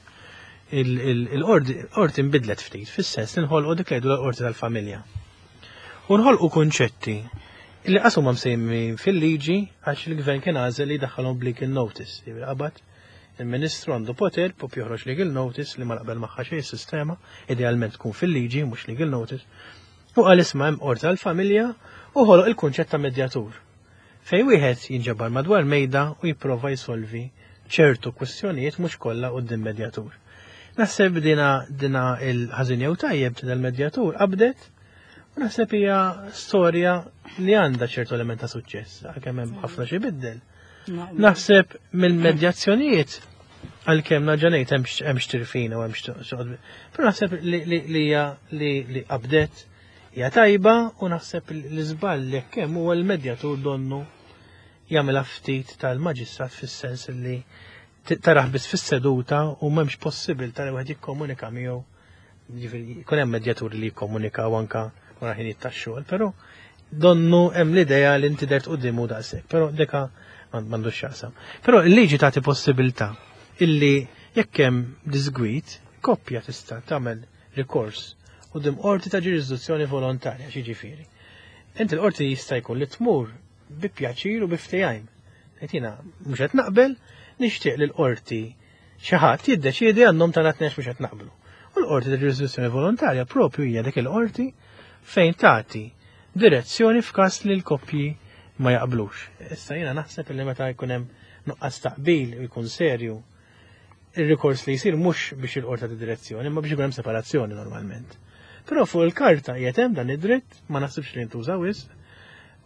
Il-qorti nbidlet ftit fis-sens li nħolqu dik ngħidu l-qorti tal-familja. U nħolqu kunċetti li qasu ma msejmi fil-liġi għax il-gvern kien għażel li jdaħħalhom legal notice. Qabad il-Ministru għandu poter pop joħroġ legal notice li ma naqbel magħha xejn is-sistema, idealment tkun fil-liġi mhux legal notice. U qal isma' hemm qorti tal-familja u ħoloq il-kunċett ta' medjatur. Fejn wieħed jinġabar madwar mejda u jipprova jsolvi ċertu kwestjonijiet mhux kollha quddiem medjatur. Naħseb dina dina il-ħażin jew tajjeb tal-medjatur qabdet u naħseb hija storja li għandha ċertu element ta' suċċess, għalkemm hemm ħafna xi biddel. Naħseb mill-medjazzjonijiet għalkemm naġanejt hemm xtirfina u hemm xogħol. Però naħseb li hija li qabdet hija tajba u naħseb l-iżball li kemm huwa l-medjatur donnu jagħmel ftit tal-maġistrat fis-sens li taraħ biss fis-seduta u m'hemmx possibilità li wieħed jikkomunika miegħu. Jkun hemm medjatur li jikkomunika u anke wara ħinijiet tax-xogħol, però donnu hemm l-idea li inti dert qudiemu daqshekk, però deka m'għandux x'jaqsam. Però l-liġi tagħti possibilità illi jekk hemm disgwit, koppja tista' tagħmel rikors quddiem qorti ta' ġurisdizzjoni volontarja xiġifieri. Inti l-qorti jista' jkun li tmur bi pjaċir u bi ftehim. Qed jiena mhux qed naqbel nixtieq li l-qorti xi ħadd jiddeċiedi għandhom tal-tnex mhux qed naqblu. U l-qorti ta' ġurisdizzjoni volontarja propju hija dik il-qorti fejn tagħti direzzjoni f'każ li l-koppji ma jaqblux. Issa jiena naħseb li meta jkun hemm nuqqas taqbil u jkun serju ir-rikors li jsir mhux biex il-qorti ta' direzzjoni, imma biex ikun hemm separazzjoni normalment. Però fuq il-karta qiegħed hemm dan id-dritt ma naħsibx li ntuża wisq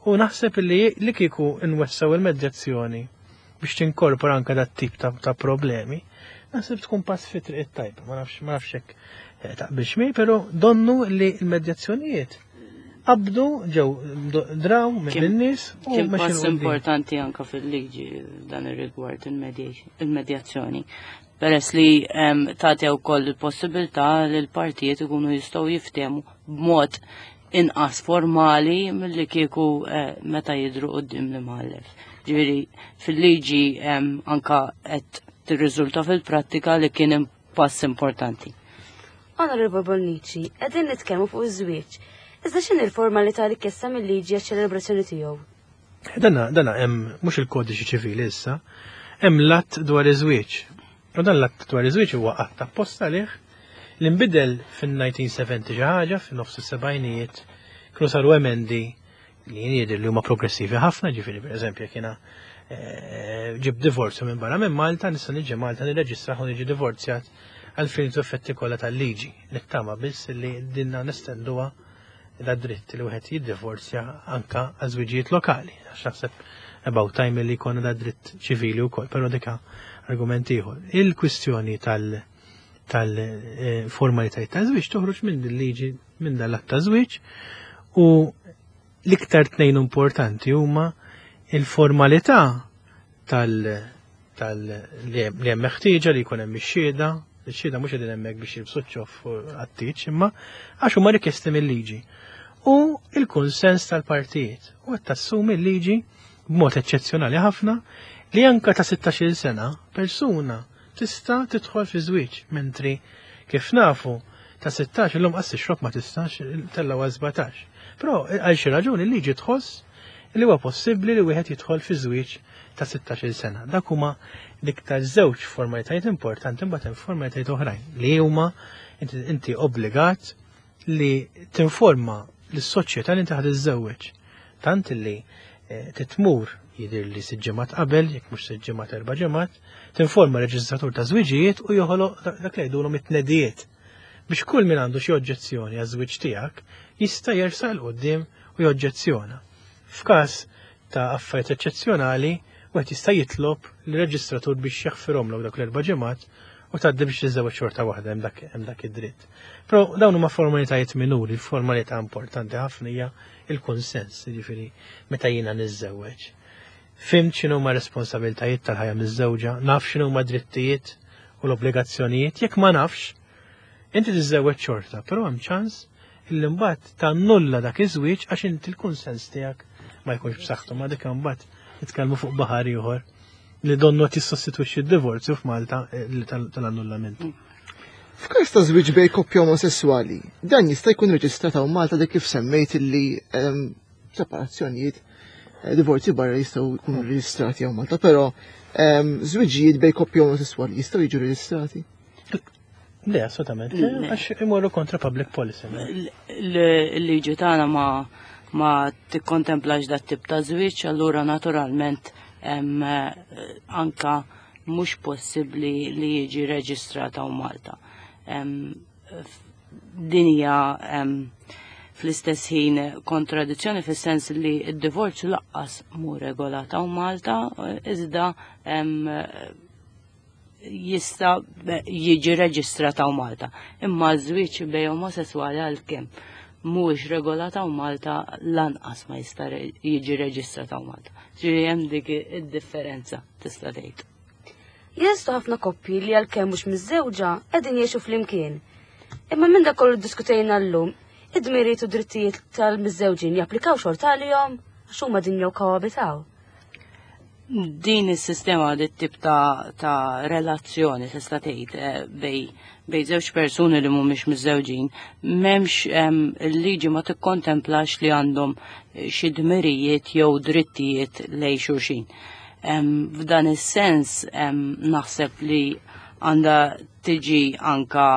U naħseb li li kieku nwessaw il-medjazzjoni biex tinkorpora anke dat tip ta', ta problemi, naħseb tkun pass fi triq tajba, ma nafx ma nafx hekk taqbilx mi, però donnu li l-medjazzjonijiet qabdu ġew draw minn-nies u kien pass importanti anke fil-liġi dan ir-rigward il-medjazzjoni. Peress li tagħti wkoll il-possibilità li l-partijiet ikunu jistgħu jiftehmu b'mod inqas formali milli kieku meta jidhru quddiem l-imħallef. Ġifieri fil-liġi anke qed tirriżulta fil-prattika li kien pass importanti. Onorevole Bonnici, qegħdin nitkellmu fuq iż-żwieġ. Iżda x'in il-formalità li kessa mill-liġi għax-ċelebrazzjoni tiegħu? Dana, dana hemm mhux il-kodiċi ċivili issa, hemm l-att dwar iż-żwieġ. U dan l-att dwar iż-żwieġ huwa qatt apposta għalih li nbidel fin-nineteen seventy xi ħaġa fin-nofs is-sebgħinijiet kienu saru emendi li jidher li huma progressivi ħafna, ġifieri pereżempju jekk jiena ġib divorzju minn barra minn Malta, nista' niġi Malta nirreġistra u niġi divorzjat għal fin effetti kollha tal-liġi. Nittama biss li dinna nestenduha da dritt li wieħed jiddivorzja anka għal żwiġijiet lokali. Għax naħseb about time li jkollna da dritt ċivili wkoll, però dika argument ieħor. Il-kwistjoni tal- tal-formalitajiet ta' żwieġ toħroġ minn il-liġi minn dal-att ta' żwieġ u l-iktar tnejn importanti huma il-formalità tal- tal- li hemm meħtieġa li jkun hemm ix-xhieda, ix-xhieda mhux qegħdin hemmhekk biex jibsuċċof għat-tieġ imma għax huma rikjesti mill-liġi. U il-konsens tal-partijiet u qed tassumi l-liġi b'mod eċċezzjonali ħafna li anke ta' sittax-il sena persuna tista' tidħol fi żwieġ, mentri kif nafu ta' sittax illum qas ixrob ma tistax tella għal żbatax. Però għal xi raġuni l-liġi tħoss li huwa possibbli li wieħed jidħol fi żwieġ ta' sittax-il sena. Dak huma l-iktar żewġ formalitajiet importanti mbagħad hemm formalitajiet oħrajn li huma inti obbligat li tinforma lis-soċjetà li inti ħad iżżewweġ. Tant li titmur jidher li sitt ġimgħat qabel, jekk mhux sitt ġimgħat erba' ġimgħat, tinforma reġistratur ta' żwieġijiet u joħoloq dak li jgħidulhom it-tnedijiet biex kull min għandu xi oġġezzjoni għaż-żwieġ tiegħek jista' jersaq l qudiem u joġġezzjona. F'każ ta' affarijiet eċċezzjonali wieħed jista' jitlob l-reġistratur biex jaħfirhomlok dak l-erba' ġimgħat u tgħaddi biex tiżżewweġ xorta waħda hemm dak id-dritt. Però dawn huma formalitajiet minuri, il-formalità importanti ħafna hija il-konsens, jiġifieri meta jiena niżżewweġ. Fimt x'inhu huma responsabiltajiet tal-ħajja miż-żewġa, naf x'inhu huma drittijiet u l-obbligazzjonijiet, jekk ma nafx, inti tiżżewweġ xorta, però hemm ċans illi mbagħad tannulla dak iż-żwieġ għax inti l-kunsens tiegħek ma jkunx b'saħħtu ma dik mbagħad nitkellmu fuq baħar ieħor li donnu tissostitwixxi d-divorzju f'Malta tal-annullament. F'każ ta' żwieġ bejn koppja omosessuali, dan jista' jkun reġistrat hawn Malta dik kif semmejt illi separazzjonijiet divorzji barra jistgħu jkunu reġistrati hawn Malta, però żwieġijiet bejn koppja omosessuali jistgħu jiġu reġistrati? Le, assolutament, għax imorru kontra public policy. L-liġi tagħna ma ma tikkontemplax dat tip ta' żwieġ, allura naturalment anka mhux possibbli li jiġi reġistrat hawn Malta. Din hija fl-istess ħin kontradizzjoni fis-sens li d-divorzju laqqas mhu regolat hawn Malta, iżda jista' jiġi reġistrat hawn Malta. Imma żwieġ bejn omosessuali għalkemm mhuwiex regolat hawn Malta lanqas ma jista' jiġi reġistrat hawn Malta. Ġifieri hemm dik id-differenza tista' tgħid. Jeżdu ħafna koppji li għalkemm mhux miż-żewġa qegħdin jgħixu flimkien. Imma minn dak kollu ddiskutejna llum, id-dmirijiet u drittijiet tal-miż-żewġin japplikaw xorta għalihom għax huma din jew kawabitaw. Din is-sistema dit tip ta' ta' relazzjoni tista' tgħid bej bej żewġ persuni li mhumiex miż-żewġin m'hemmx il-liġi ma tikkontemplax li għandhom xi dmirijiet jew drittijiet lejn xulxin. F'dan is-sens naħseb li għandha tiġi anka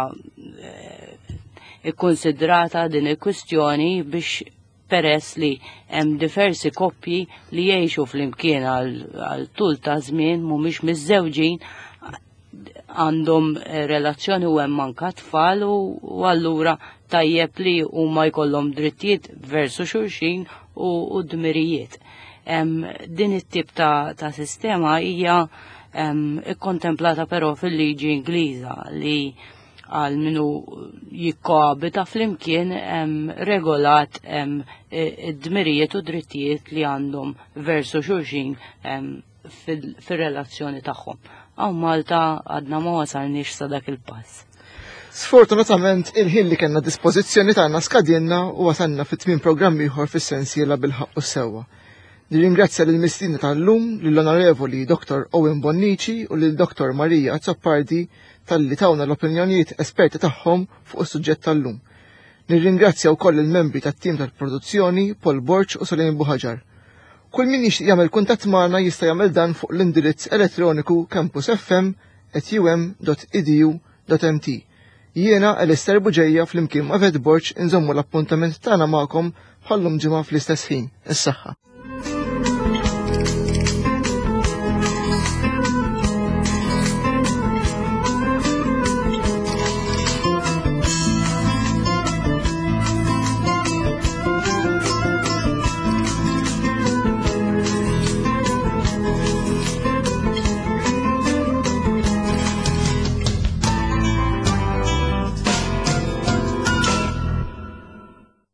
ikkonsidrata din il-kwistjoni biex peress li hemm diversi koppji li jgħixu flimkien għal tul ta' żmien mhumiex miż-żewġin għandhom relazzjoni u hemm anke tfal u allura tajjeb li huma jkollhom drittijiet versu xulxin u d-dmirijiet. Din it-tip ta', ta sistema hija ikkontemplata però fil-liġi Ingliża li għal minu jikkoabita fl-imkien regolat id-dmirijiet u drittijiet li għandhom versu xulxin fil-relazzjoni tagħhom. Għaw Malta għadna ma wasalniex sa dak il-pass. Sfortunatament il-ħin li kellna dispożizzjoni tagħna skadjenna u wasalna fit-tmiem programm ieħor fis-sensiela bil-ħaq u sewwa. Nirringrazzja lil mistiedna tal-lum lill-Onorevoli doktor Owen Bonnici u lil doktor Marija Azzoppardi tal-li tawna l-opinjonijiet esperti tagħhom fuq is-suġġett tal-lum. Nirringrazzja wkoll il-membri tat-tim tal-produzzjoni Paul Borch u Solim Buħaġar. Kull min jixtieq jagħmel kuntatt magħna jista' jagħmel dan fuq l-indirizz elettroniku campusfm at u m dot e d u dot m t. Jiena Alistair Buġejja flimkien ma' Ved Borch inżommu l-appuntament tagħna magħkom bħallum ġimgħa fl-istess ħin. Is-saħħa.